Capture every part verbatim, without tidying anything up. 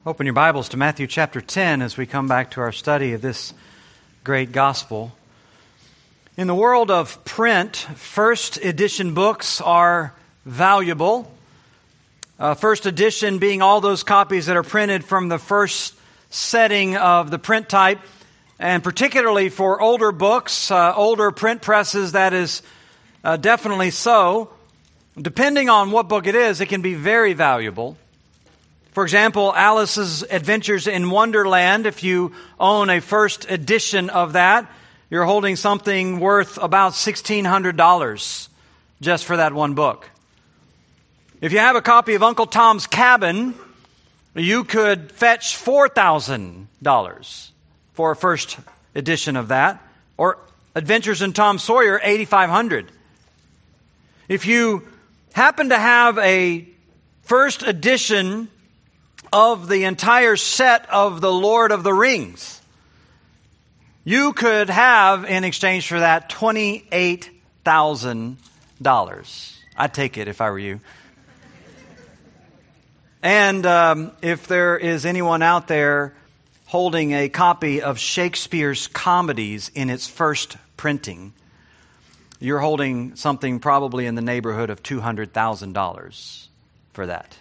Open your Bibles to Matthew chapter ten as we come back to our study of this great gospel. In the world of print, first edition books are valuable. Uh, first edition being all those copies that are printed from the first setting of the print type, and particularly for older books, uh, older print presses, that is uh, definitely so. Depending on what book it is, it can be very valuable. For example, Alice's Adventures in Wonderland, if you own a first edition of that, you're holding something worth about sixteen hundred dollars just for that one book. If you have a copy of Uncle Tom's Cabin, you could fetch four thousand dollars for a first edition of that. Or Adventures in Tom Sawyer, eight thousand five hundred dollars. If you happen to have a first edition of the entire set of the Lord of the Rings, you could have, in exchange for that, twenty-eight thousand dollars. I'd take it if I were you. And um, if there is anyone out there holding a copy of Shakespeare's comedies in its first printing, you're holding something probably in the neighborhood of two hundred thousand dollars for that.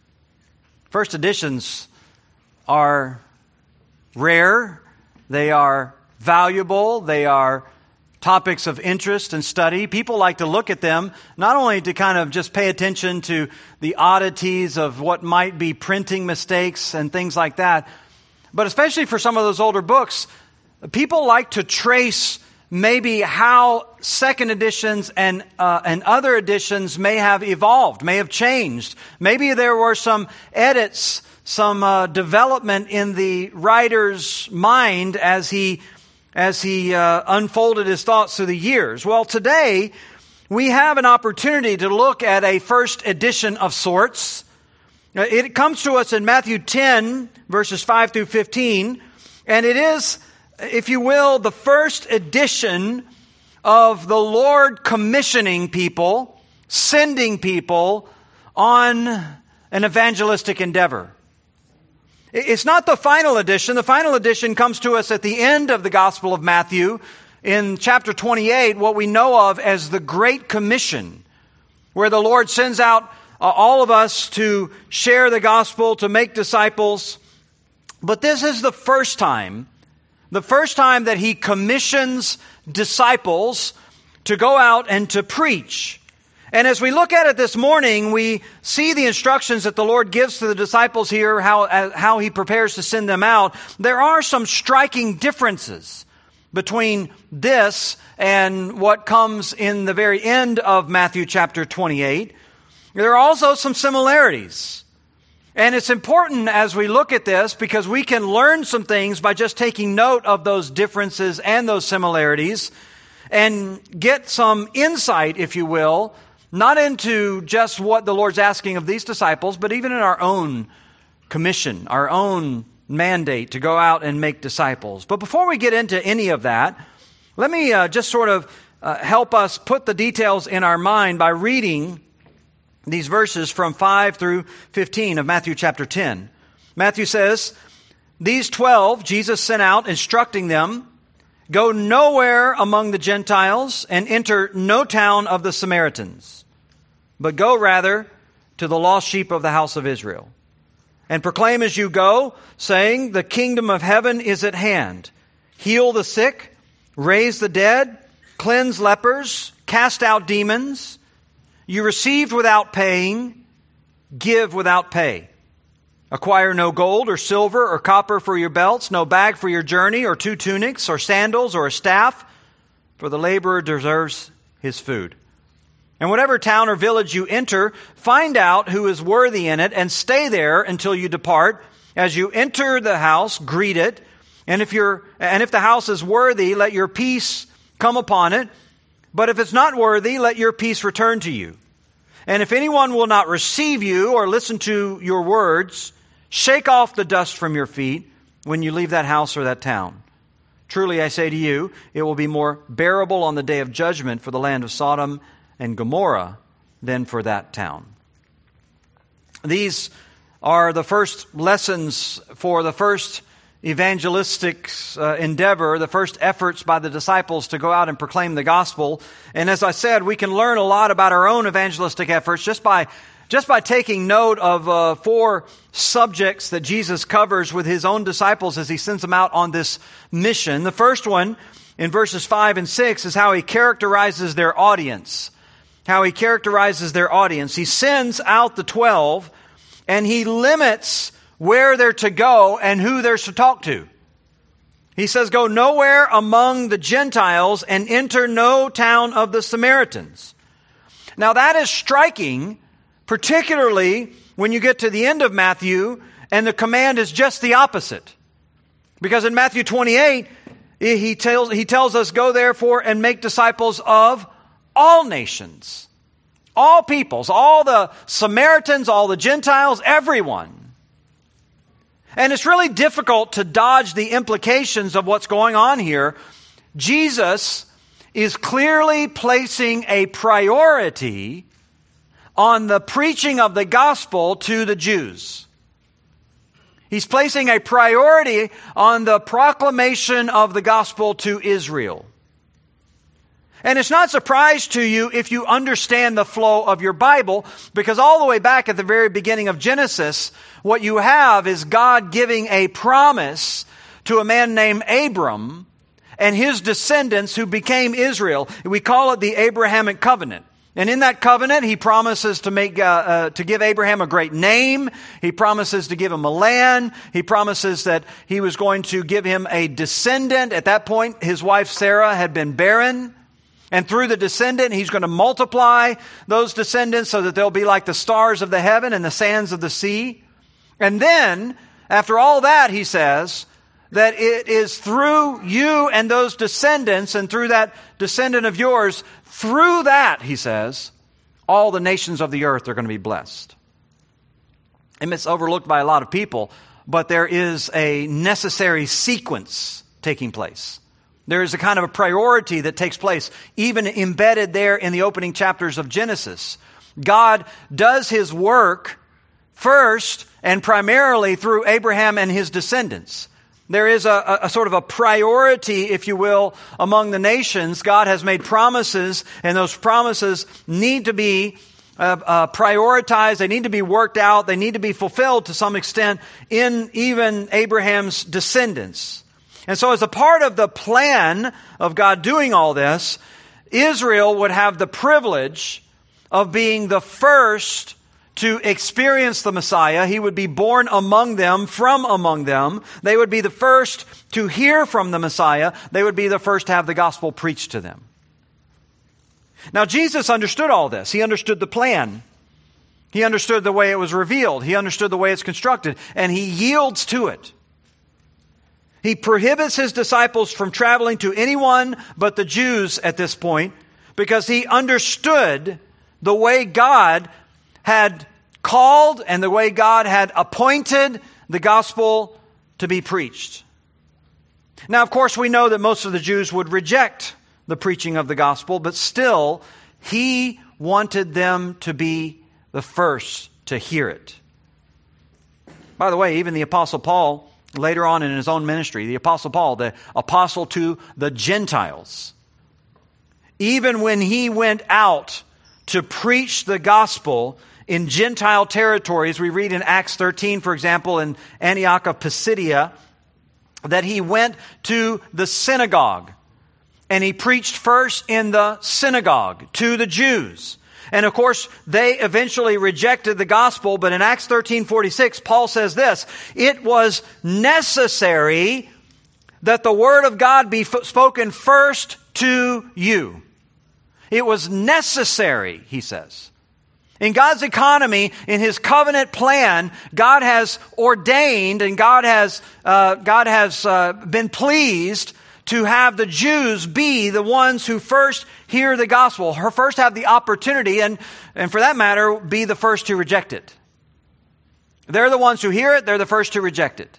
First editions are rare, they are valuable, they are topics of interest and study. People like to look at them, not only to kind of just pay attention to the oddities of what might be printing mistakes and things like that, but especially for some of those older books, people like to trace maybe how second editions and uh, and other editions may have evolved, may have changed. Maybe there were some edits, some uh, development in the writer's mind as he as he uh, unfolded his thoughts through the years. Well, today we have an opportunity to look at a first edition of sorts. It comes to us in Matthew ten, verses five through fifteen, and it is, if you will, the first edition of the Lord commissioning people, sending people on an evangelistic endeavor. It's not the final edition. The final edition comes to us at the end of the Gospel of Matthew in chapter twenty-eight, what we know of as the Great Commission, where the Lord sends out uh, all of us to share the gospel, to make disciples. But this is the first time The first time that He commissions disciples to go out and to preach. And as we look at it this morning, we see the instructions that the Lord gives to the disciples here, how, how He prepares to send them out. There are some striking differences between this and what comes in the very end of Matthew chapter twenty-eight. There are also some similarities. And it's important as we look at this because we can learn some things by just taking note of those differences and those similarities and get some insight, if you will, not into just what the Lord's asking of these disciples, but even in our own commission, our own mandate to go out and make disciples. But before we get into any of that, let me uh, just sort of uh, help us put the details in our mind by reading these verses from five through fifteen of Matthew chapter ten. Matthew says, "These twelve Jesus sent out, instructing them, 'Go nowhere among the Gentiles and enter no town of the Samaritans, but go rather to the lost sheep of the house of Israel. And proclaim as you go, saying, the kingdom of heaven is at hand. Heal the sick, raise the dead, cleanse lepers, cast out demons. You received without paying, give without pay. Acquire no gold or silver or copper for your belts, no bag for your journey, or two tunics, or sandals, or a staff, for the laborer deserves his food. And whatever town or village you enter, find out who is worthy in it, and stay there until you depart. As you enter the house, greet it. And if you're, and if the house is worthy, let your peace come upon it. But if it's not worthy, let your peace return to you. And if anyone will not receive you or listen to your words, shake off the dust from your feet when you leave that house or that town. Truly I say to you, it will be more bearable on the day of judgment for the land of Sodom and Gomorrah than for that town." These are the first lessons for the first evangelistic uh, endeavor, the first efforts by the disciples to go out and proclaim the gospel. And as I said, we can learn a lot about our own evangelistic efforts just by just by taking note of uh, four subjects that Jesus covers with his own disciples as he sends them out on this mission. The first one, in verses five and six, is how he characterizes their audience. How he characterizes their audience. He sends out the twelve, and he limits where they're to go and who they're to talk to. He says, go nowhere among the Gentiles and enter no town of the Samaritans. Now that is striking, particularly when you get to the end of Matthew and the command is just the opposite. Because in Matthew twenty-eight, he tells, he tells us, go therefore and make disciples of all nations, all peoples, all the Samaritans, all the Gentiles, everyone. And it's really difficult to dodge the implications of what's going on here. Jesus is clearly placing a priority on the preaching of the gospel to the Jews. He's placing a priority on the proclamation of the gospel to Israel. And it's not a surprise to you if you understand the flow of your Bible, because all the way back at the very beginning of Genesis, what you have is God giving a promise to a man named Abram and his descendants who became Israel. We call it the Abrahamic covenant. And in that covenant, he promises to make uh, uh, to give Abraham a great name. He promises to give him a land. He promises that he was going to give him a descendant. At that point, his wife Sarah had been barren. And through the descendant, he's going to multiply those descendants so that they'll be like the stars of the heaven and the sands of the sea. And then, after all that, he says that it is through you and those descendants and through that descendant of yours, through that, he says, all the nations of the earth are going to be blessed. And it's overlooked by a lot of people, but there is a necessary sequence taking place. There is a kind of a priority that takes place, even embedded there in the opening chapters of Genesis. God does his work first and primarily through Abraham and his descendants. There is a, a, a sort of a priority, if you will, among the nations. God has made promises, and those promises need to be uh, uh, prioritized. They need to be worked out. They need to be fulfilled to some extent in even Abraham's descendants. And so as a part of the plan of God doing all this, Israel would have the privilege of being the first to experience the Messiah. He would be born among them, from among them. They would be the first to hear from the Messiah. They would be the first to have the gospel preached to them. Now, Jesus understood all this. He understood the plan. He understood the way it was revealed. He understood the way it's constructed. And he yields to it. He prohibits his disciples from traveling to anyone but the Jews at this point because he understood the way God had called and the way God had appointed the gospel to be preached. Now, of course, we know that most of the Jews would reject the preaching of the gospel, but still, he wanted them to be the first to hear it. By the way, even the Apostle Paul, later on in his own ministry, the Apostle Paul, the apostle to the Gentiles, even when he went out to preach the gospel in Gentile territories, we read in Acts thirteen, for example, in Antioch of Pisidia, that he went to the synagogue and he preached first in the synagogue to the Jews. And of course, they eventually rejected the gospel. But in Acts thirteen forty-six, Paul says this: it was necessary that the word of God be f- spoken first to you. It was necessary, he says. In God's economy, in his covenant plan, God has ordained and God has, uh, God has uh, been pleased to have the Jews be the ones who first hear the gospel, who first have the opportunity, and, and for that matter, be the first to reject it. They're the ones who hear it, they're the first to reject it.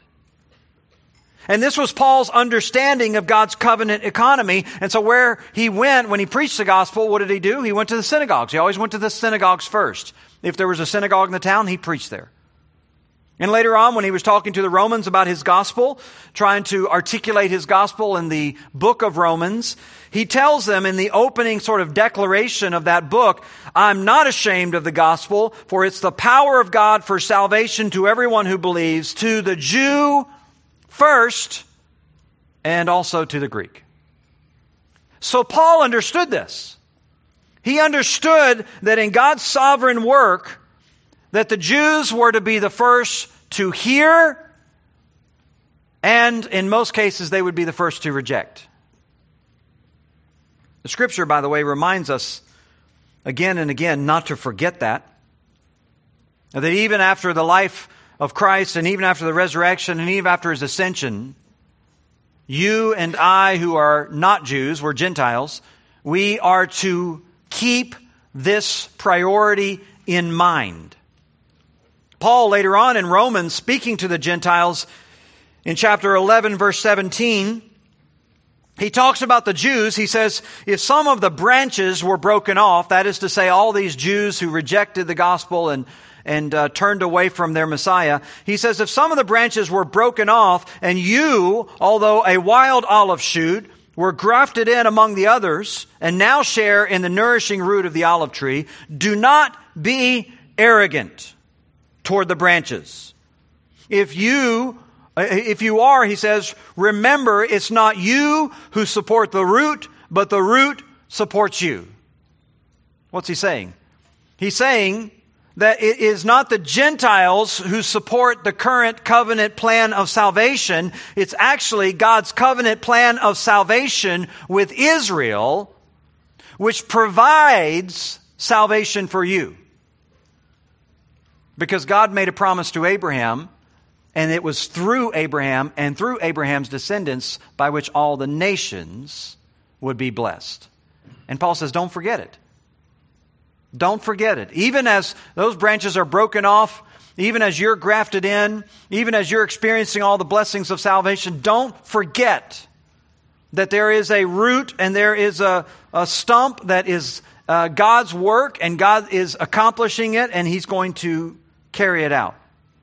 And this was Paul's understanding of God's covenant economy. And so where he went, when he preached the gospel, what did he do? He went to the synagogues. He always went to the synagogues first. If there was a synagogue in the town, he preached there. And later on, when he was talking to the Romans about his gospel, trying to articulate his gospel in the book of Romans, he tells them in the opening sort of declaration of that book, I'm not ashamed of the gospel, for it's the power of God for salvation to everyone who believes, to the Jew first, and also to the Greek. So Paul understood this. He understood that in God's sovereign work, that the Jews were to be the first to hear, and in most cases they would be the first to reject. The Scripture, by the way, reminds us again and again not to forget that. That even after the life of Christ, and even after the resurrection, and even after His ascension, you and I who are not Jews, we're Gentiles, we are to keep this priority in mind. Paul, later on in Romans, speaking to the Gentiles in chapter eleven, verse seventeen, he talks about the Jews. He says, if some of the branches were broken off, that is to say, all these Jews who rejected the gospel and, and uh, turned away from their Messiah, he says, if some of the branches were broken off, and you, although a wild olive shoot, were grafted in among the others, and now share in the nourishing root of the olive tree, do not be arrogant toward the branches. If you, if you are, he says, remember it's not you who support the root, but the root supports you. What's he saying? He's saying that it is not the Gentiles who support the current covenant plan of salvation. It's actually God's covenant plan of salvation with Israel, which provides salvation for you. Because God made a promise to Abraham, and it was through Abraham and through Abraham's descendants by which all the nations would be blessed. And Paul says, don't forget it. Don't forget it. Even as those branches are broken off, even as you're grafted in, even as you're experiencing all the blessings of salvation, don't forget that there is a root and there is a, a stump that is uh, God's work, and God is accomplishing it, and He's going to carry it out.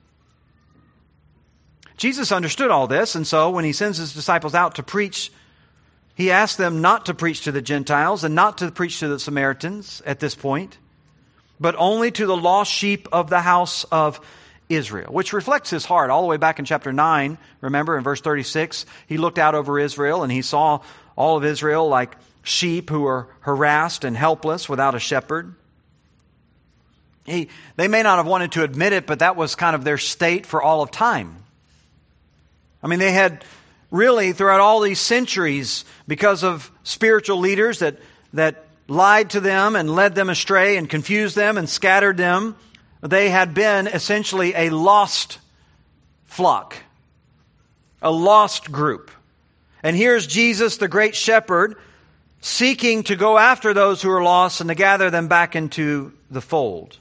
Jesus understood all this, and so when He sends His disciples out to preach, He asked them not to preach to the Gentiles and not to preach to the Samaritans at this point, but only to the lost sheep of the house of Israel, which reflects His heart all the way back in chapter nine. Remember in verse thirty-six, He looked out over Israel and He saw all of Israel like sheep who were harassed and helpless without a shepherd. He, they may not have wanted to admit it, but that was kind of their state for all of time. I mean, they had really, throughout all these centuries, because of spiritual leaders that, that lied to them and led them astray and confused them and scattered them, they had been essentially a lost flock, a lost group. And here's Jesus, the great shepherd, seeking to go after those who are lost and to gather them back into the fold.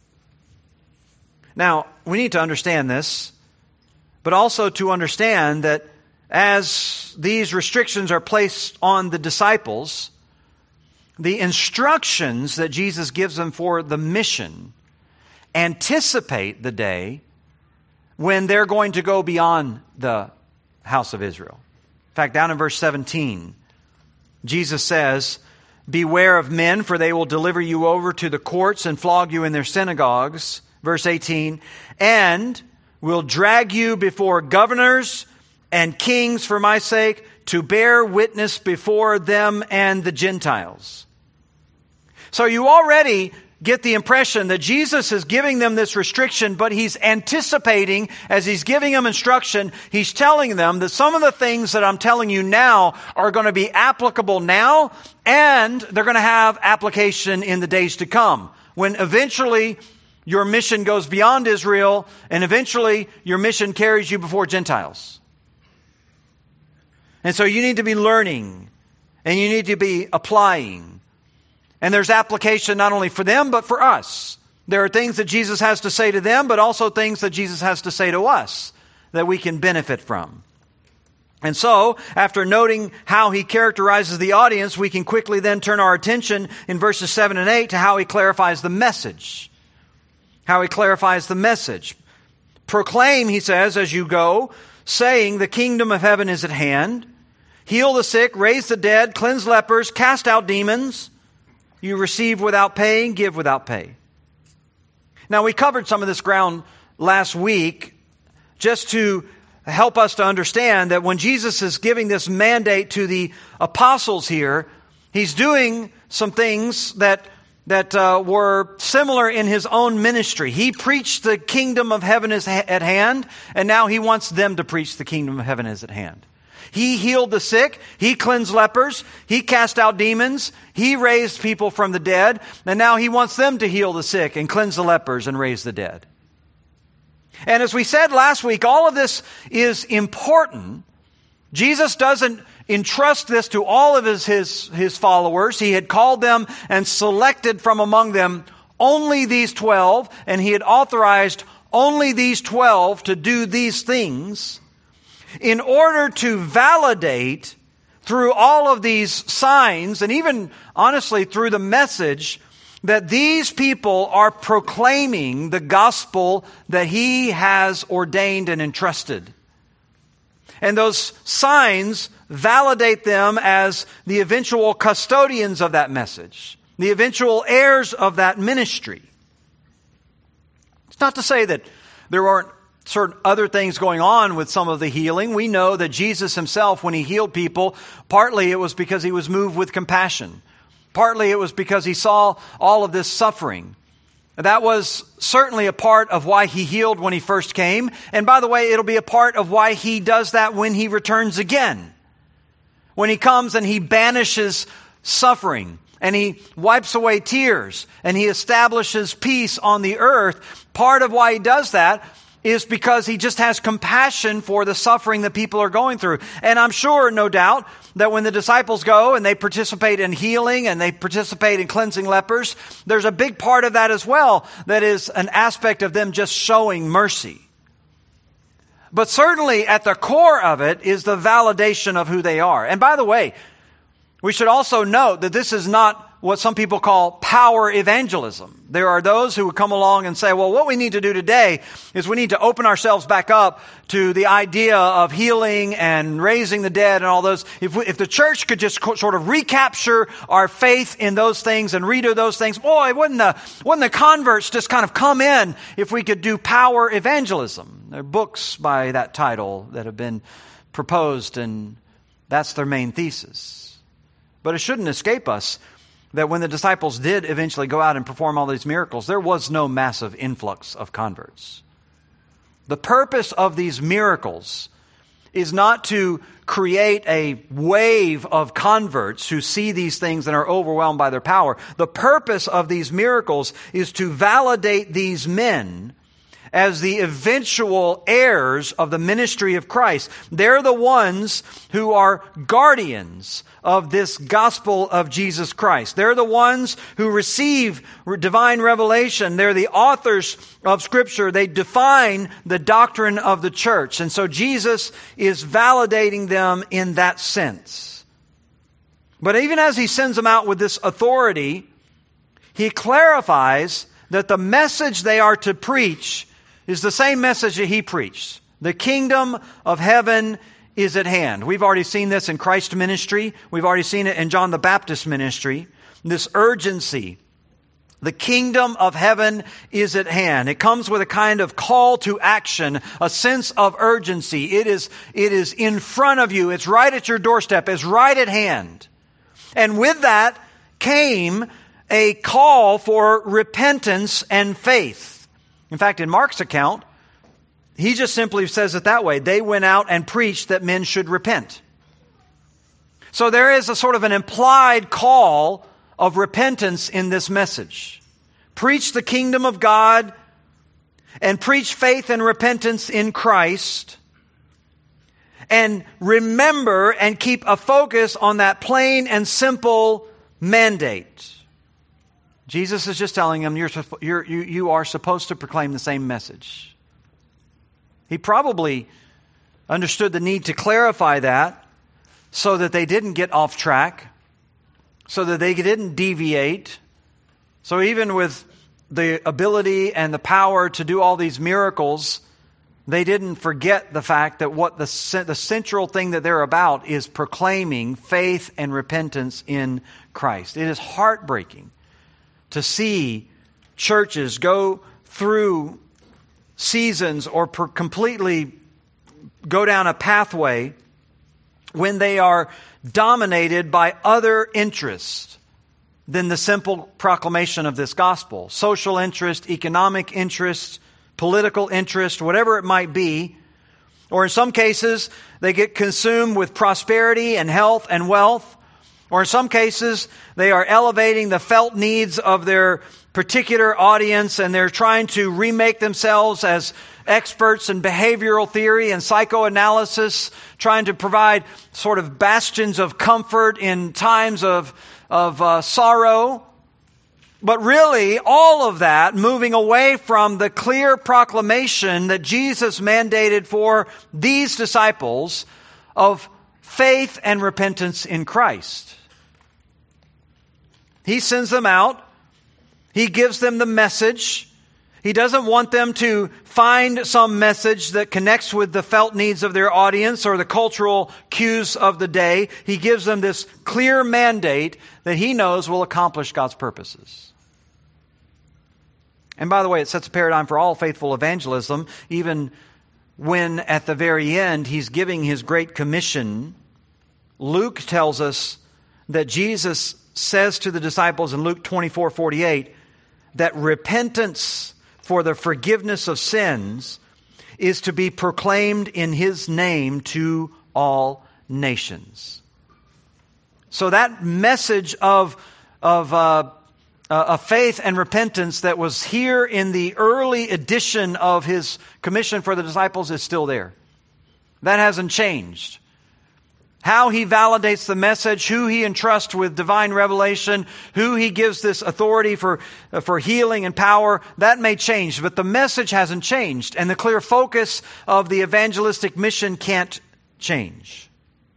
Now, we need to understand this, but also to understand that as these restrictions are placed on the disciples, the instructions that Jesus gives them for the mission anticipate the day when they're going to go beyond the house of Israel. In fact, down in verse seventeen, Jesus says, beware of men, for they will deliver you over to the courts and flog you in their synagogues. Verse eighteen, and will drag you before governors and kings for my sake, to bear witness before them and the Gentiles. So you already get the impression that Jesus is giving them this restriction, but He's anticipating, as He's giving them instruction, He's telling them that some of the things that I'm telling you now are going to be applicable now, and they're going to have application in the days to come, when eventually your mission goes beyond Israel, and eventually your mission carries you before Gentiles. And so you need to be learning, and you need to be applying. And there's application not only for them, but for us. There are things that Jesus has to say to them, but also things that Jesus has to say to us that we can benefit from. And so, after noting how He characterizes the audience, we can quickly then turn our attention in verses seven and eight to how He clarifies the message. How He clarifies the message. proclaim, he says, as you go, saying, the kingdom of heaven is at hand. Heal the sick, raise the dead, cleanse lepers, cast out demons. You receive without paying, give without pay. Now, we covered some of this ground last week just to help us to understand that when Jesus is giving this mandate to the apostles here, he's doing some things that that uh, were similar in his own ministry. He preached the kingdom of heaven is ha- at hand, and now he wants them to preach the kingdom of heaven is at hand. He healed the sick, he cleansed lepers, he cast out demons, he raised people from the dead, and now he wants them to heal the sick and cleanse the lepers and raise the dead. And as we said last week, all of this is important. Jesus doesn't entrust this to all of his, his, his followers. He had called them and selected from among them only these twelve, and he had authorized only these twelve to do these things in order to validate through all of these signs, and even honestly through the message, that these people are proclaiming the gospel that he has ordained and entrusted. And those signs validate them as the eventual custodians of that message, the eventual heirs of that ministry. It's not to say that there aren't certain other things going on with some of the healing. We know that Jesus himself, when he healed people, partly it was because he was moved with compassion. Partly it was because he saw all of this suffering. That was certainly a part of why he healed when he first came. And by the way, it'll be a part of why he does that when he returns again. When he comes and he banishes suffering, and he wipes away tears, and he establishes peace on the earth, part of why he does that is because he just has compassion for the suffering that people are going through. And I'm sure, no doubt, that when the disciples go and they participate in healing and they participate in cleansing lepers, there's a big part of that as well that is an aspect of them just showing mercy. But certainly at the core of it is the validation of who they are. And by the way, we should also note that this is not what some people call power evangelism. There are those who would come along and say, well, what we need to do today is we need to open ourselves back up to the idea of healing and raising the dead and all those. If, we, if the church could just co- sort of recapture our faith in those things and redo those things, boy, wouldn't the, wouldn't the converts just kind of come in if we could do power evangelism? There are books by that title that have been proposed, and that's their main thesis. But it shouldn't escape us that when the disciples did eventually go out and perform all these miracles, there was no massive influx of converts. The purpose of these miracles is not to create a wave of converts who see these things and are overwhelmed by their power. The purpose of these miracles is to validate these men as the eventual heirs of the ministry of Christ. They're the ones who are guardians of this gospel of Jesus Christ. They're the ones who receive divine revelation. They're the authors of Scripture. They define the doctrine of the church. And so Jesus is validating them in that sense. But even as he sends them out with this authority, he clarifies that the message they are to preach is the same message that he preached. The kingdom of heaven is at hand. We've already seen this in Christ's ministry. We've already seen it in John the Baptist's ministry. This urgency. The kingdom of heaven is at hand. It comes with a kind of call to action, a sense of urgency. It is, it is in front of you. It's right at your doorstep. It's right at hand. And with that came a call for repentance and faith. In fact, in Mark's account, he just simply says it that way. They went out and preached that men should repent. So there is a sort of an implied call of repentance in this message. Preach the kingdom of God and preach faith and repentance in Christ. And remember and keep a focus on that plain and simple mandate. Jesus is just telling them, you're, you're, you, you are supposed to proclaim the same message. He probably understood the need to clarify that so that they didn't get off track, so that they didn't deviate. So even with the ability and the power to do all these miracles, they didn't forget the fact that what the, the central thing that they're about is proclaiming faith and repentance in Christ. It is heartbreaking to see churches go through seasons or per completely go down a pathway when they are dominated by other interests than the simple proclamation of this gospel. Social interest, economic interest, political interest, whatever it might be. Or in some cases, they get consumed with prosperity and health and wealth. Or in some cases, they are elevating the felt needs of their particular audience, and they're trying to remake themselves as experts in behavioral theory and psychoanalysis, trying to provide sort of bastions of comfort in times of, of uh, sorrow. But really, all of that moving away from the clear proclamation that Jesus mandated for these disciples of faith and repentance in Christ. He sends them out. He gives them the message. He doesn't want them to find some message that connects with the felt needs of their audience or the cultural cues of the day. He gives them this clear mandate that he knows will accomplish God's purposes. And by the way, it sets a paradigm for all faithful evangelism, even when at the very end he's giving his great commission. Luke tells us that Jesus says to the disciples in Luke twenty-four forty-eight that repentance for the forgiveness of sins is to be proclaimed in his name to all nations. So that message of, of, uh, uh, of faith and repentance that was here in the early edition of his commission for the disciples is still there. That hasn't changed. How he validates the message, who he entrusts with divine revelation, who he gives this authority for, uh, for healing and power, that may change, but the message hasn't changed, and the clear focus of the evangelistic mission can't change.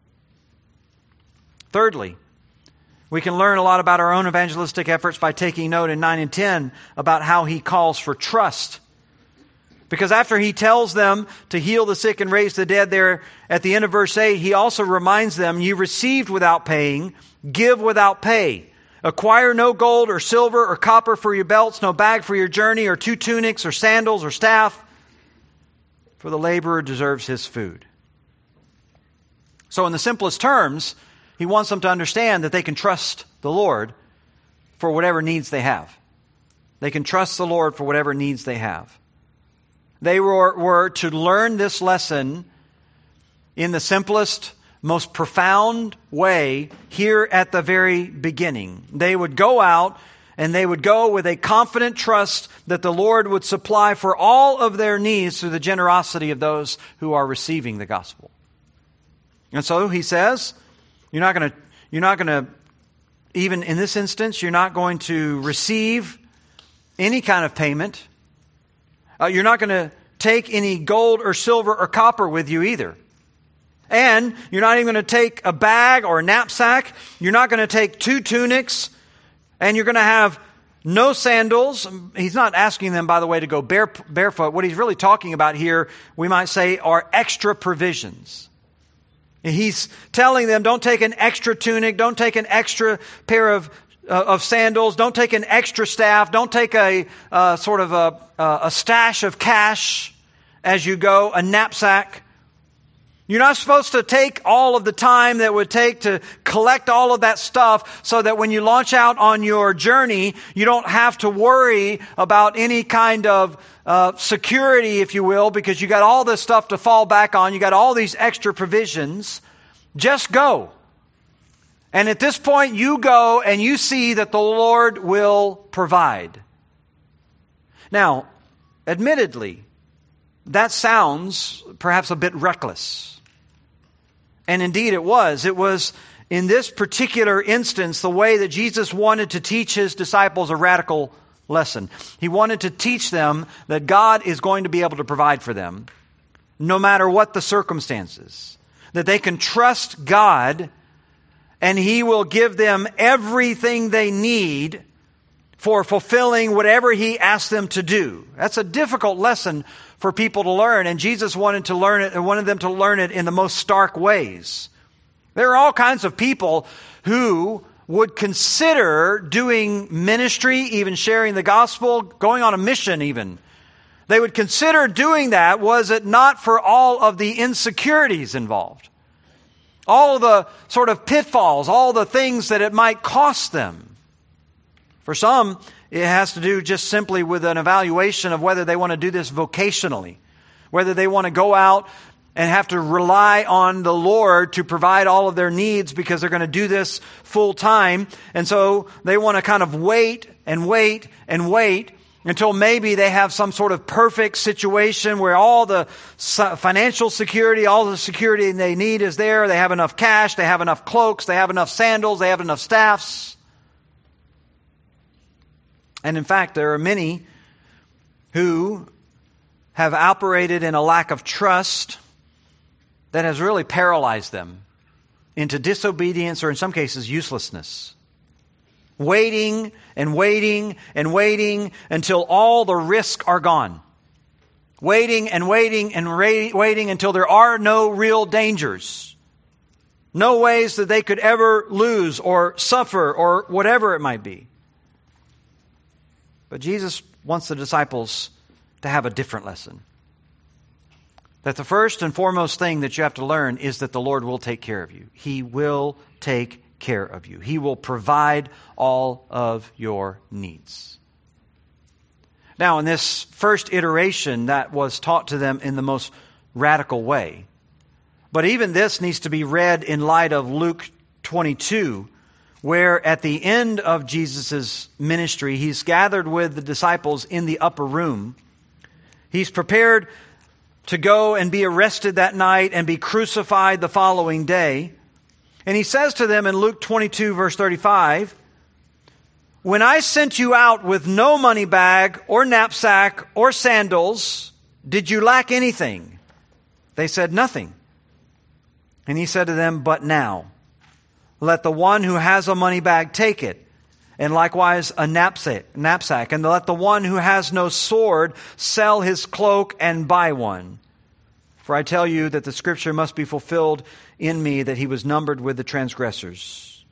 Thirdly, we can learn a lot about our own evangelistic efforts by taking note in nine and ten about how he calls for trust. Because after he tells them to heal the sick and raise the dead there at the end of verse eight, he also reminds them, you received without paying, give without pay. Acquire no gold or silver or copper for your belts, no bag for your journey, or two tunics or sandals or staff, for the laborer deserves his food. So in the simplest terms, he wants them to understand that they can trust the Lord for whatever needs they have. They can trust the Lord for whatever needs they have. They were, were to learn this lesson in the simplest, most profound way here at the very beginning. They would go out and they would go with a confident trust that the Lord would supply for all of their needs through the generosity of those who are receiving the gospel. And so he says, you're not going to, you're not going to, even in this instance, you're not going to receive any kind of payment. Uh, you're not going to take any gold or silver or copper with you either. And you're not even going to take a bag or a knapsack. You're not going to take two tunics. And you're going to have no sandals. He's not asking them, by the way, to go bare, barefoot. What he's really talking about here, we might say, are extra provisions. He's telling them, don't take an extra tunic. Don't take an extra pair of Uh, of sandals. Don't take an extra staff. Don't take a uh, sort of a, a stash of cash as you go, a knapsack. You're not supposed to take all of the time that it would take to collect all of that stuff so that when you launch out on your journey, you don't have to worry about any kind of uh, security, if you will, because you got all this stuff to fall back on. You got all these extra provisions. Just go. And at this point, you go and you see that the Lord will provide. Now, admittedly, that sounds perhaps a bit reckless. And indeed it was. It was, in this particular instance, the way that Jesus wanted to teach his disciples a radical lesson. He wanted to teach them that God is going to be able to provide for them, no matter what the circumstances. That they can trust God, and he will give them everything they need for fulfilling whatever He asked them to do. That's a difficult lesson for people to learn, and Jesus wanted to learn it and wanted them to learn it in the most stark ways. There are all kinds of people who would consider doing ministry, even sharing the gospel, going on a mission even. They would consider doing that, was it not for all of the insecurities involved. All of the sort of pitfalls, all the things that it might cost them. For some, it has to do just simply with an evaluation of whether they want to do this vocationally, whether they want to go out and have to rely on the Lord to provide all of their needs because they're going to do this full time. And so they want to kind of wait and wait and wait until maybe they have some sort of perfect situation where all the financial security, all the security they need is there. They have enough cash, they have enough cloaks, they have enough sandals, they have enough staffs. And in fact, there are many who have operated in a lack of trust that has really paralyzed them into disobedience or in some cases uselessness. Waiting and waiting and waiting until all the risks are gone. Waiting and waiting and ra- waiting until there are no real dangers. No ways that they could ever lose or suffer or whatever it might be. But Jesus wants the disciples to have a different lesson. That the first and foremost thing that you have to learn is that the Lord will take care of you. He will take care of you. He will provide all of your needs. Now, in this first iteration, that was taught to them in the most radical way. But even this needs to be read in light of Luke twenty-two, where at the end of Jesus' ministry, He's gathered with the disciples in the upper room. He's prepared to go and be arrested that night and be crucified the following day. And He says to them in Luke twenty-two, verse thirty-five, "When I sent you out with no money bag or knapsack or sandals, did you lack anything?" They said, "Nothing." And He said to them, "But now, let the one who has a money bag take it, and likewise a knapsack, knapsack, and let the one who has no sword sell his cloak and buy one. For I tell you that the scripture must be fulfilled in me, that He was numbered with the transgressors."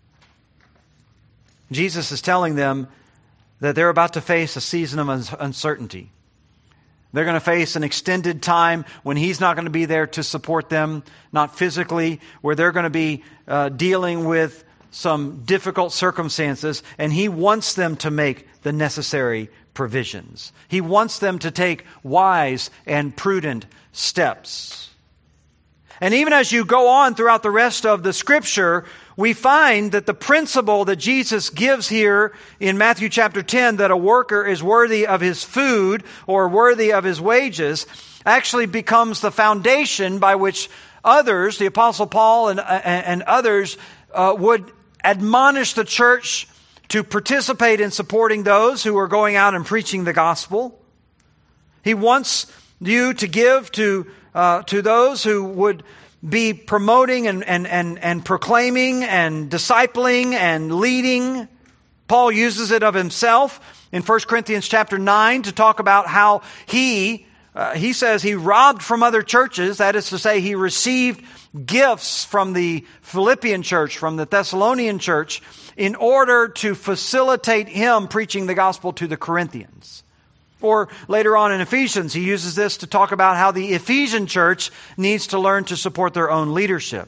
Jesus is telling them that they're about to face a season of uncertainty. They're going to face an extended time when He's not going to be there to support them, not physically, where they're going to be uh, dealing with some difficult circumstances, and He wants them to make the necessary provisions. He wants them to take wise and prudent steps. And even as you go on throughout the rest of the Scripture, we find that the principle that Jesus gives here in Matthew chapter ten, that a worker is worthy of his food or worthy of his wages, actually becomes the foundation by which others, the Apostle Paul and, and others, uh, would admonish the church to participate in supporting those who are going out and preaching the gospel. He wants you to give to uh, to those who would be promoting and, and, and, and proclaiming and discipling and leading. Paul uses it of himself in First Corinthians chapter nine to talk about how he, uh, he says he robbed from other churches. That is to say, he received gifts from the Philippian church, from the Thessalonian church, in order to facilitate him preaching the gospel to the Corinthians. Or later on in Ephesians, he uses this to talk about how the Ephesian church needs to learn to support their own leadership.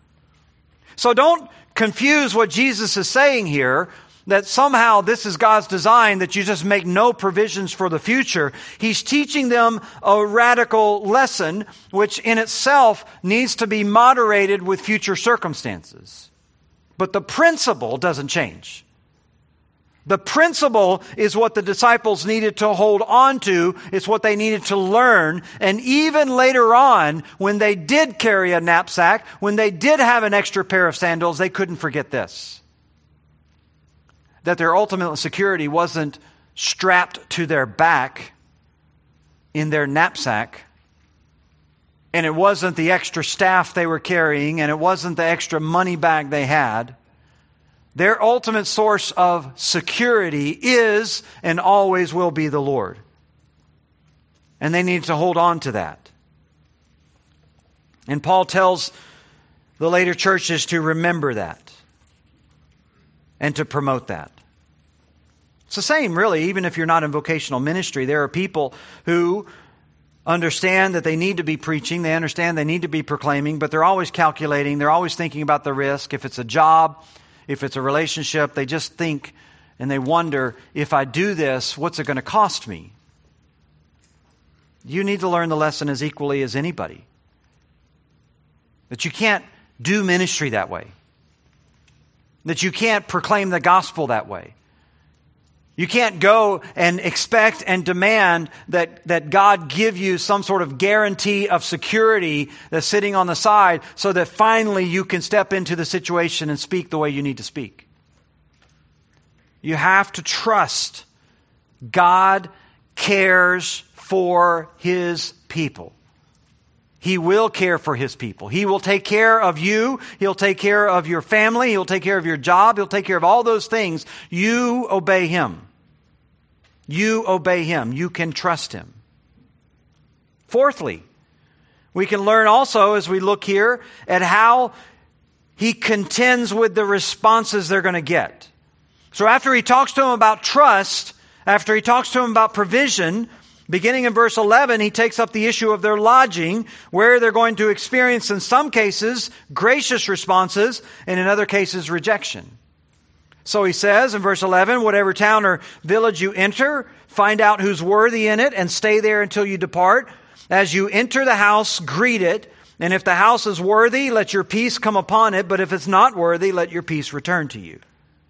So don't confuse what Jesus is saying here, that somehow this is God's design, that you just make no provisions for the future. He's teaching them a radical lesson, which in itself needs to be moderated with future circumstances. But the principle doesn't change. The principle is what the disciples needed to hold on to. It's what they needed to learn. And even later on, when they did carry a knapsack, when they did have an extra pair of sandals, they couldn't forget this. That their ultimate security wasn't strapped to their back in their knapsack. And it wasn't the extra staff they were carrying, and it wasn't the extra money bag they had. Their ultimate source of security is and always will be the Lord. And they need to hold on to that. And Paul tells the later churches to remember that and to promote that. It's the same, really, even if you're not in vocational ministry. There are people who understand that they need to be preaching. They understand they need to be proclaiming, but they're always calculating. They're always thinking about the risk. If it's a job, if it's a relationship, they just think and they wonder, if I do this, what's it going to cost me? You need to learn the lesson as equally as anybody. That you can't do ministry that way. That you can't proclaim the gospel that way. You can't go and expect and demand that, that God give you some sort of guarantee of security that's sitting on the side so that finally you can step into the situation and speak the way you need to speak. You have to trust God cares for His people. He will care for His people. He will take care of you. He'll take care of your family. He'll take care of your job. He'll take care of all those things. You obey Him. You obey Him. You can trust Him. Fourthly, we can learn also as we look here at how He contends with the responses they're going to get. So after He talks to them about trust, after He talks to them about provision, beginning in verse eleven, He takes up the issue of their lodging, where they're going to experience, in some cases, gracious responses, and in other cases, rejection. So He says in verse eleven, whatever town or village you enter, find out who's worthy in it, and stay there until you depart. As you enter the house, greet it, and if the house is worthy, let your peace come upon it, but if it's not worthy, let your peace return to you.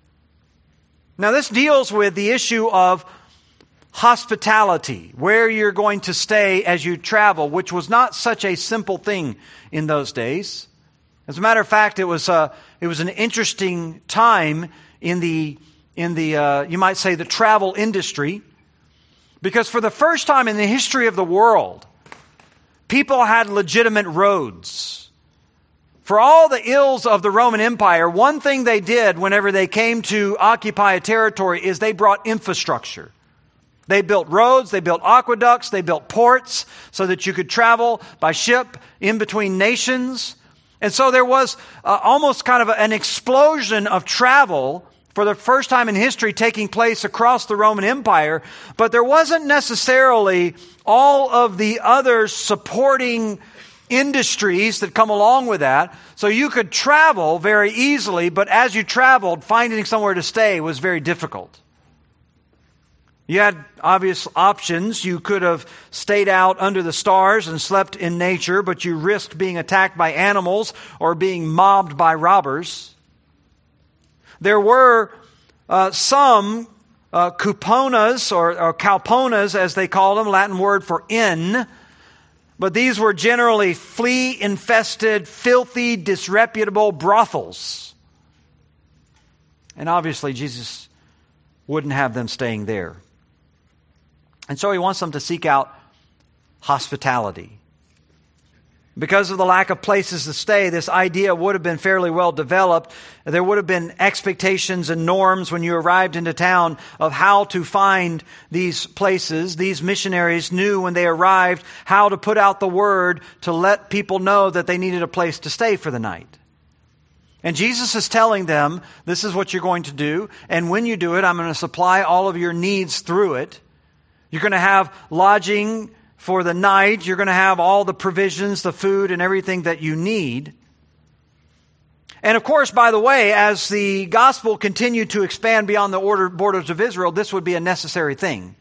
Now this deals with the issue of hospitality, where you're going to stay as you travel, which was not such a simple thing in those days. As a matter of fact, it was a, it was an interesting time in the in the uh, you might say the travel industry, because for the first time in the history of the world, people had legitimate roads. For all the ills of the Roman Empire, one thing they did whenever they came to occupy a territory is they brought infrastructure. They built roads, they built aqueducts, they built ports so that you could travel by ship in between nations. And so there was uh, almost kind of an explosion of travel for the first time in history taking place across the Roman Empire. But there wasn't necessarily all of the other supporting industries that come along with that. So you could travel very easily, but as you traveled, finding somewhere to stay was very difficult. You had obvious options. You could have stayed out under the stars and slept in nature, but you risked being attacked by animals or being mobbed by robbers. There were uh, some uh, cuponas or, or calponas, as they call them, Latin word for inn, but these were generally flea-infested, filthy, disreputable brothels. And obviously Jesus wouldn't have them staying there. And so He wants them to seek out hospitality. Because of the lack of places to stay, this idea would have been fairly well developed. There would have been expectations and norms when you arrived into town of how to find these places. These missionaries knew when they arrived how to put out the word to let people know that they needed a place to stay for the night. And Jesus is telling them, this is what you're going to do. And when you do it, I'm going to supply all of your needs through it. You're going to have lodging for the night. You're going to have all the provisions, the food, and everything that you need. And of course, by the way, as the gospel continued to expand beyond the order, borders of Israel, this would be a necessary thing.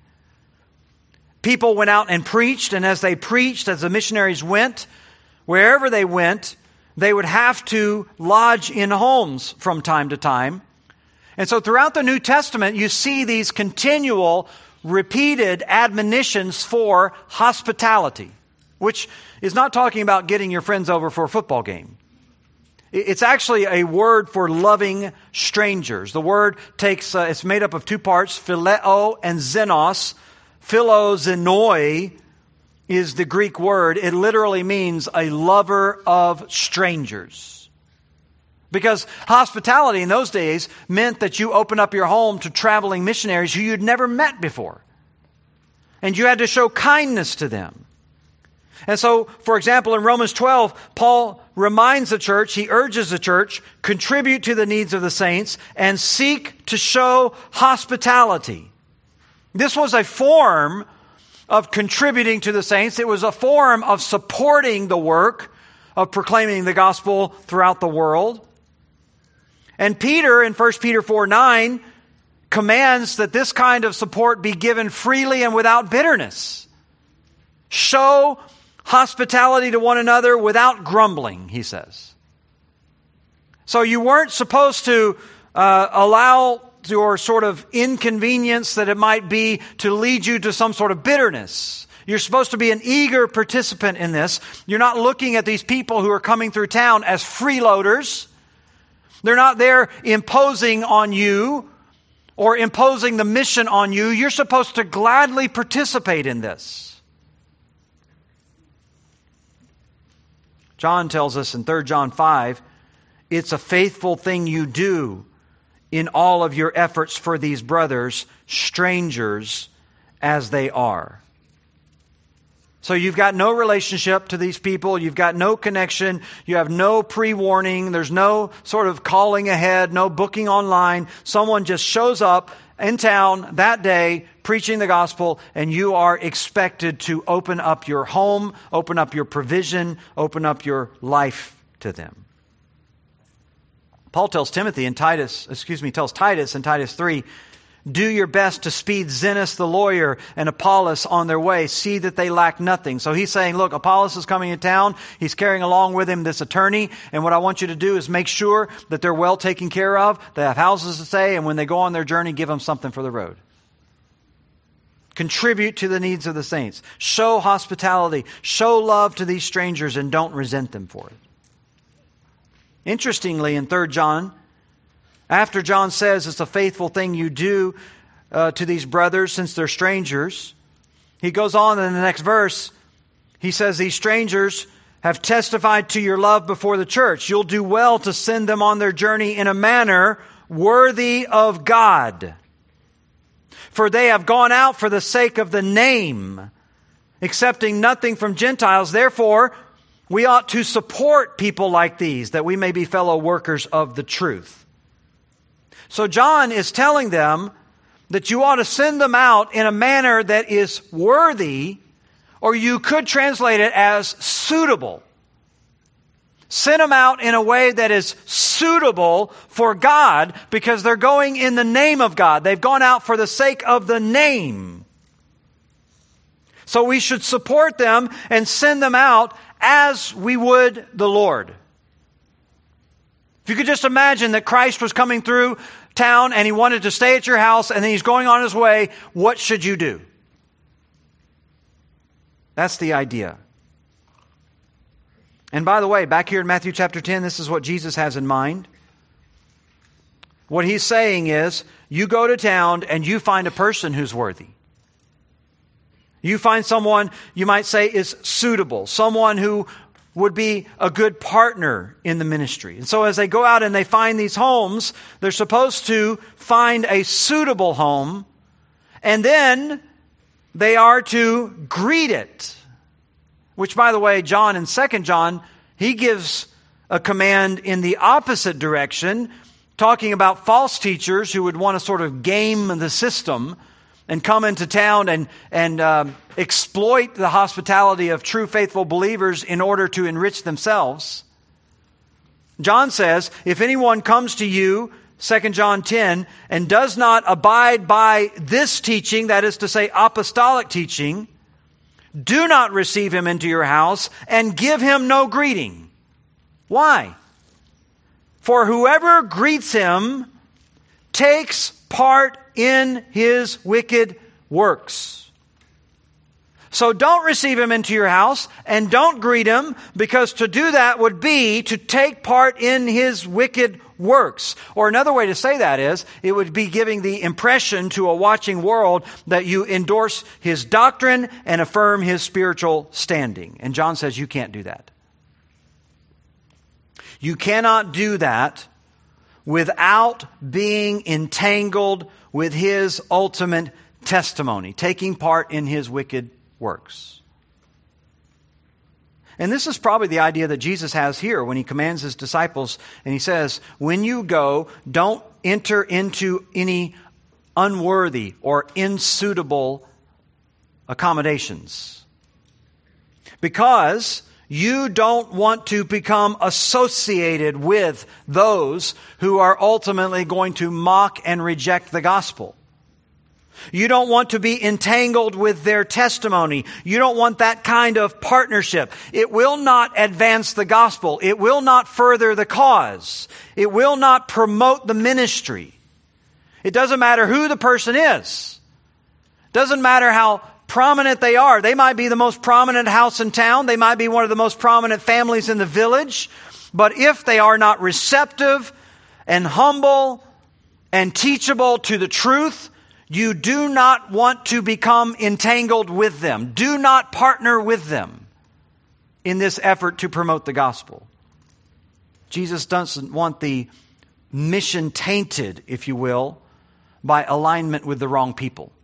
People went out and preached, and as they preached, as the missionaries went, wherever they went, they would have to lodge in homes from time to time. And so throughout the New Testament, you see these continual, repeated admonitions for hospitality, which is not talking about getting your friends over for a football game. It's actually a word for loving strangers. The word takes, uh, it's made up of two parts, phileo and xenos. Philoxenoi is the Greek word. It literally means a lover of strangers. Because hospitality in those days meant that you open up your home to traveling missionaries who you'd never met before. And you had to show kindness to them. And so, for example, in Romans twelve, Paul reminds the church, he urges the church, contribute to the needs of the saints and seek to show hospitality. This was a form of contributing to the saints. It was a form of supporting the work of proclaiming the gospel throughout the world. And Peter in First Peter four nine commands that this kind of support be given freely and without bitterness. Show hospitality to one another without grumbling, he says. So you weren't supposed to uh, allow your sort of inconvenience that it might be to lead you to some sort of bitterness. You're supposed to be an eager participant in this. You're not looking at these people who are coming through town as freeloaders. They're not there imposing on you or imposing the mission on you. You're supposed to gladly participate in this. John tells us in Third John five, it's a faithful thing you do in all of your efforts for these brothers, strangers as they are. So you've got no relationship to these people. You've got no connection. You have no pre-warning. There's no sort of calling ahead, no booking online. Someone just shows up in town that day preaching the gospel, and you are expected to open up your home, open up your provision, open up your life to them. Paul tells Timothy in Titus, excuse me, tells Titus in Titus three, do your best to speed Zenas the lawyer and Apollos on their way. See that they lack nothing. So he's saying, look, Apollos is coming to town. He's carrying along with him this attorney. And what I want you to do is make sure that they're well taken care of. They have houses to stay. And when they go on their journey, give them something for the road. Contribute to the needs of the saints. Show hospitality. Show love to these strangers and don't resent them for it. Interestingly, in Third John, after John says it's a faithful thing you do uh, to these brothers since they're strangers, he goes on in the next verse. He says, these strangers have testified to your love before the church. You'll do well to send them on their journey in a manner worthy of God. For they have gone out for the sake of the name, accepting nothing from Gentiles. Therefore, we ought to support people like these, that we may be fellow workers of the truth. So John is telling them that you ought to send them out in a manner that is worthy, or you could translate it as suitable. Send them out in a way that is suitable for God, because they're going in the name of God. They've gone out for the sake of the name. So we should support them and send them out as we would the Lord. If you could just imagine that Christ was coming through town and he wanted to stay at your house and then he's going on his way, what should you do? That's the idea. And by the way, back here in Matthew chapter ten, this is what Jesus has in mind. What he's saying is, you go to town and you find a person who's worthy. You find someone you might say is suitable, someone who would be a good partner in the ministry. And so as they go out and they find these homes, they're supposed to find a suitable home, and then they are to greet it. Which, by the way, John in Second John, he gives a command in the opposite direction, talking about false teachers who would want to sort of game the system and come into town and, and um, exploit the hospitality of true faithful believers in order to enrich themselves. John says, if anyone comes to you, Second John ten, and does not abide by this teaching, that is to say apostolic teaching, do not receive him into your house and give him no greeting. Why? For whoever greets him takes part in his wicked works. So don't receive him into your house and don't greet him, because to do that would be to take part in his wicked works. Or another way to say that is, it would be giving the impression to a watching world that you endorse his doctrine and affirm his spiritual standing. And John says you can't do that. You cannot do that without being entangled with His ultimate testimony, taking part in His wicked works. And this is probably the idea that Jesus has here when He commands His disciples, and He says, when you go, don't enter into any unworthy or unsuitable accommodations. Because you don't want to become associated with those who are ultimately going to mock and reject the gospel. You don't want to be entangled with their testimony. You don't want that kind of partnership. It will not advance the gospel. It will not further the cause. It will not promote the ministry. It doesn't matter who the person is. It doesn't matter how prominent they are. They might be the most prominent house in town. They might be one of the most prominent families in the village. But if they are not receptive and humble and teachable to the truth, you do not want to become entangled with them. Do not partner with them in this effort to promote the gospel. Jesus doesn't want the mission tainted, if you will, by alignment with the wrong people,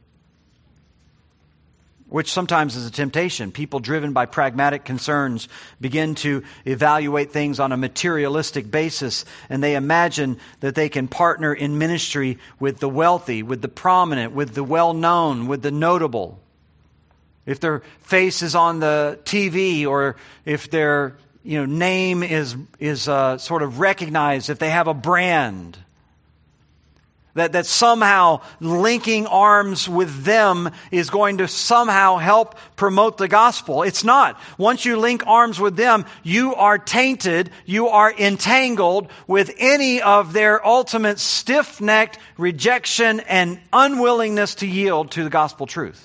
which sometimes is a temptation. People driven by pragmatic concerns begin to evaluate things on a materialistic basis, and they imagine that they can partner in ministry with the wealthy, with the prominent, with the well-known, with the notable. If their face is on the T V, or if their you know name is is uh, sort of recognized, if they have a brand, That, that somehow linking arms with them is going to somehow help promote the gospel. It's not. Once you link arms with them, you are tainted, you are entangled with any of their ultimate stiff-necked rejection and unwillingness to yield to the gospel truth.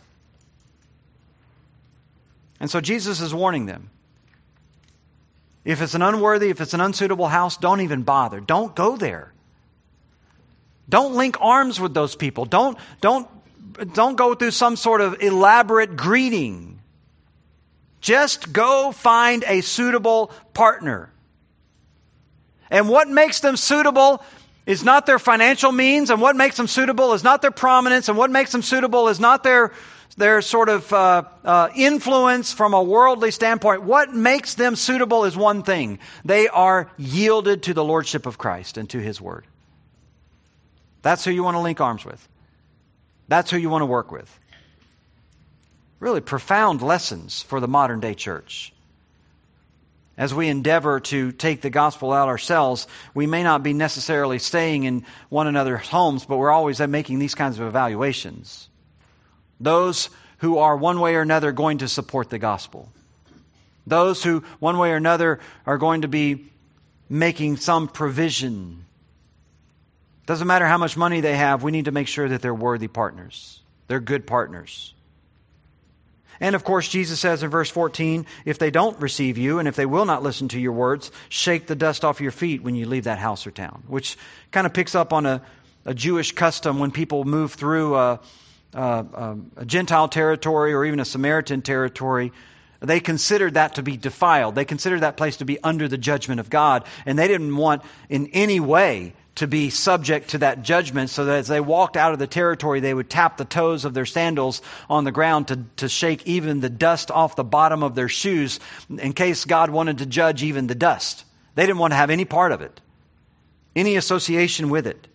And so Jesus is warning them. If it's an unworthy, if it's an unsuitable house, don't even bother. Don't go there. Don't link arms with those people. Don't, don't, don't go through some sort of elaborate greeting. Just go find a suitable partner. And what makes them suitable is not their financial means, and what makes them suitable is not their prominence, and what makes them suitable is not their, their sort of uh, uh, influence from a worldly standpoint. What makes them suitable is one thing. They are yielded to the lordship of Christ and to His word. That's who you want to link arms with. That's who you want to work with. Really profound lessons for the modern day church. As we endeavor to take the gospel out ourselves, we may not be necessarily staying in one another's homes, but we're always making these kinds of evaluations. Those who are one way or another going to support the gospel. Those who one way or another are going to be making some provision. Doesn't matter how much money they have, we need to make sure that they're worthy partners. They're good partners. And of course, Jesus says in verse fourteen, if they don't receive you and if they will not listen to your words, shake the dust off your feet when you leave that house or town. Which kind of picks up on a, a Jewish custom when people move through a, a, a Gentile territory or even a Samaritan territory. They considered that to be defiled. They considered that place to be under the judgment of God. And they didn't want in any way to be subject to that judgment, so that as they walked out of the territory, they would tap the toes of their sandals on the ground to, to shake even the dust off the bottom of their shoes in case God wanted to judge even the dust. They didn't want to have any part of it, any association with it.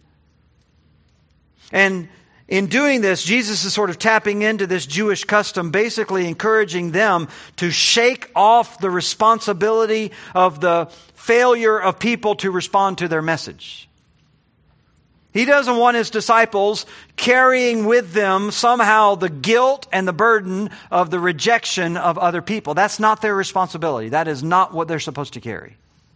And in doing this, Jesus is sort of tapping into this Jewish custom, basically encouraging them to shake off the responsibility of the failure of people to respond to their message. He doesn't want His disciples carrying with them somehow the guilt and the burden of the rejection of other people. That's not their responsibility. That is not what they're supposed to carry.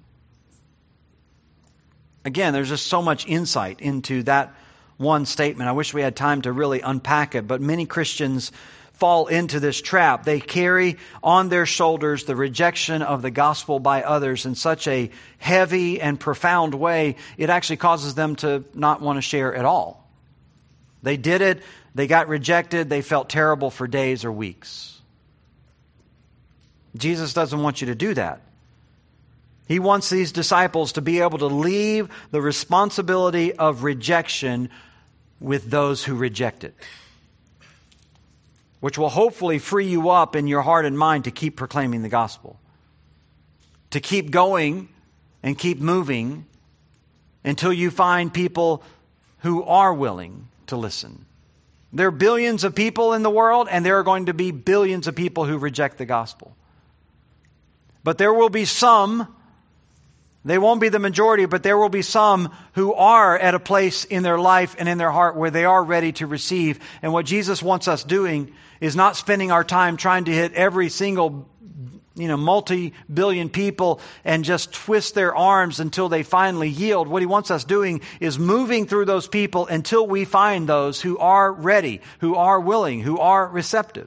Again, there's just so much insight into that one statement. I wish we had time to really unpack it, but many Christians fall into this trap. They carry on their shoulders the rejection of the gospel by others in such a heavy and profound way, it actually causes them to not want to share at all. They did it, they got rejected, they felt terrible for days or weeks. Jesus doesn't want you to do that. He wants these disciples to be able to leave the responsibility of rejection with those who reject it, which will hopefully free you up in your heart and mind to keep proclaiming the gospel, to keep going and keep moving until you find people who are willing to listen. There are billions of people in the world, and there are going to be billions of people who reject the gospel. But there will be some, they won't be the majority, but there will be some who are at a place in their life and in their heart where they are ready to receive. And what Jesus wants us doing is not spending our time trying to hit every single, you know, multi-billion people and just twist their arms until they finally yield. What he wants us doing is moving through those people until we find those who are ready, who are willing, who are receptive.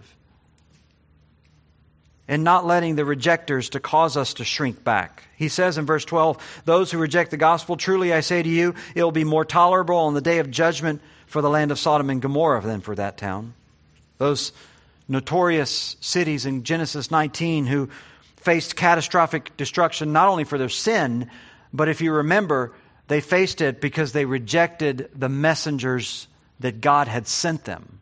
And not letting the rejectors to cause us to shrink back. He says in verse twelve, those who reject the gospel, truly I say to you, it will be more tolerable on the day of judgment for the land of Sodom and Gomorrah than for that town. Those notorious cities in Genesis nineteen who faced catastrophic destruction not only for their sin, but if you remember, they faced it because they rejected the messengers that God had sent them.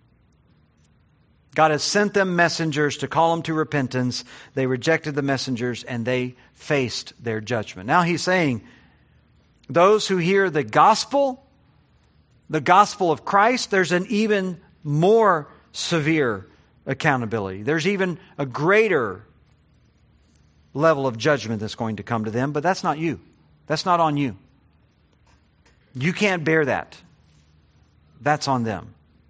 God has sent them messengers to call them to repentance. They rejected the messengers and they faced their judgment. Now he's saying, those who hear the gospel, the gospel of Christ, there's an even more severe accountability. There's even a greater level of judgment that's going to come to them, but that's not you. That's not on you. You can't bear that. That's on them.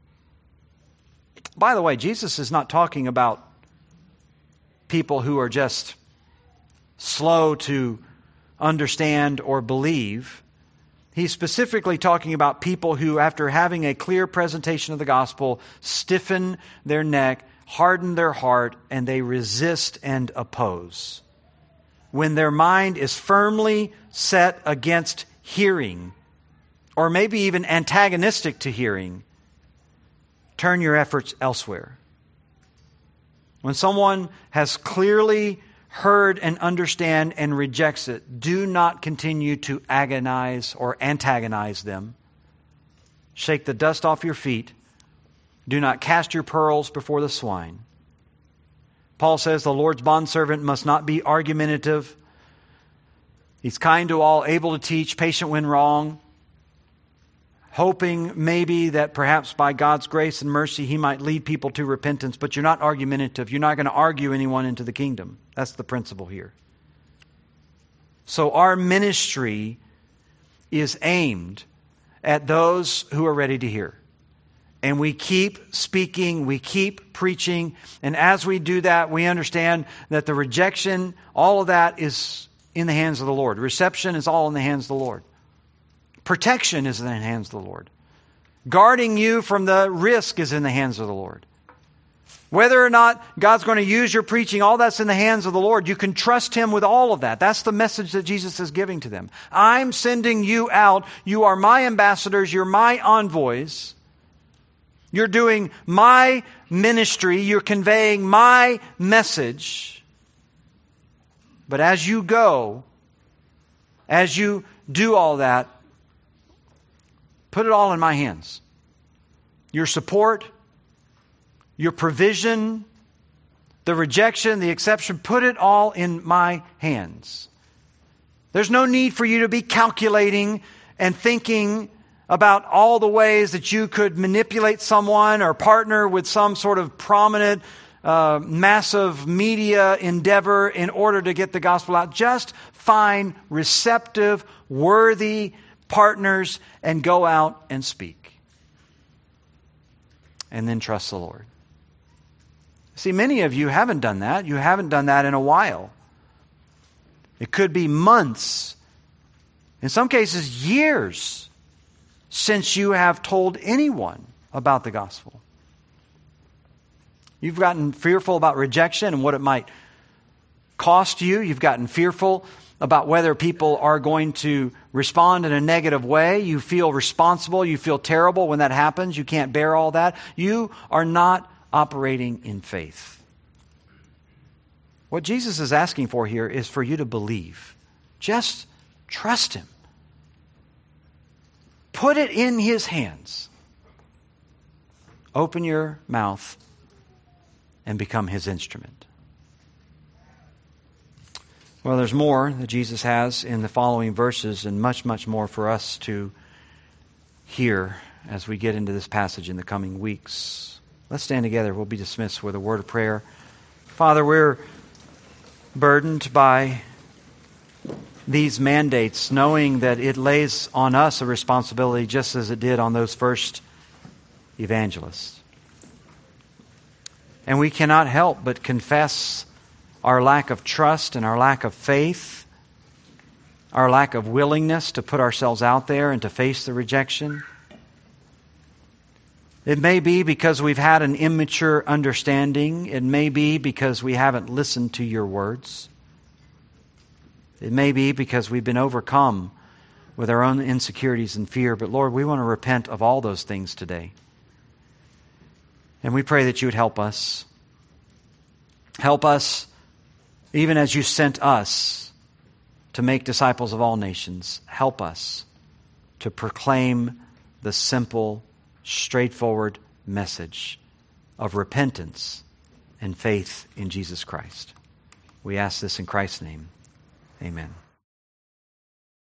By the way, Jesus is not talking about people who are just slow to understand or believe. He's specifically talking about people who, after having a clear presentation of the gospel, stiffen their neck, harden their heart, and they resist and oppose. When their mind is firmly set against hearing, or maybe even antagonistic to hearing, turn your efforts elsewhere. When someone has clearly heard and understand and rejects it, do not continue to agonize or antagonize them. Shake the dust off your feet. Do not cast your pearls before the swine. Paul says the Lord's bondservant must not be argumentative. He's kind to all, able to teach, patient when wrong, hoping maybe that perhaps by God's grace and mercy he might lead people to repentance, but you're not argumentative. You're not going to argue anyone into the kingdom. That's the principle here. So our ministry is aimed at those who are ready to hear. And we keep speaking, we keep preaching, and as we do that, we understand that the rejection, all of that is in the hands of the Lord. Reception is all in the hands of the Lord. Protection is in the hands of the Lord. Guarding you from the risk is in the hands of the Lord. Whether or not God's going to use your preaching, all that's in the hands of the Lord. You can trust Him with all of that. That's the message that Jesus is giving to them. I'm sending you out. You are my ambassadors. You're my envoys. You're doing my ministry. You're conveying my message. But as you go, as you do all that, put it all in my hands. Your support, your provision, the rejection, the exception, put it all in my hands. There's no need for you to be calculating and thinking about all the ways that you could manipulate someone or partner with some sort of prominent, uh, massive media endeavor in order to get the gospel out. Just find receptive, worthy partners and go out and speak. And then trust the Lord. See, many of you haven't done that. You haven't done that in a while. It could be months, in some cases years, since you have told anyone about the gospel. You've gotten fearful about rejection and what it might cost you. You've gotten fearful about whether people are going to respond in a negative way. You feel responsible. You feel terrible when that happens. You can't bear all that. You are not operating in faith. What Jesus is asking for here is for you to believe. Just trust Him. Put it in His hands. Open your mouth and become His instrument. Well, there's more that Jesus has in the following verses, and much, much more for us to hear as we get into this passage in the coming weeks. Let's stand together. We'll be dismissed with a word of prayer. Father, we're burdened by these mandates, knowing that it lays on us a responsibility just as it did on those first evangelists. And we cannot help but confess our lack of trust and our lack of faith, our lack of willingness to put ourselves out there and to face the rejection. It may be because we've had an immature understanding. It may be because we haven't listened to your words. It may be because we've been overcome with our own insecurities and fear. But Lord, we want to repent of all those things today. And we pray that you would help us. Help us, even as you sent us to make disciples of all nations. Help us to proclaim the simple, straightforward message of repentance and faith in Jesus Christ. We ask this in Christ's name. Amen.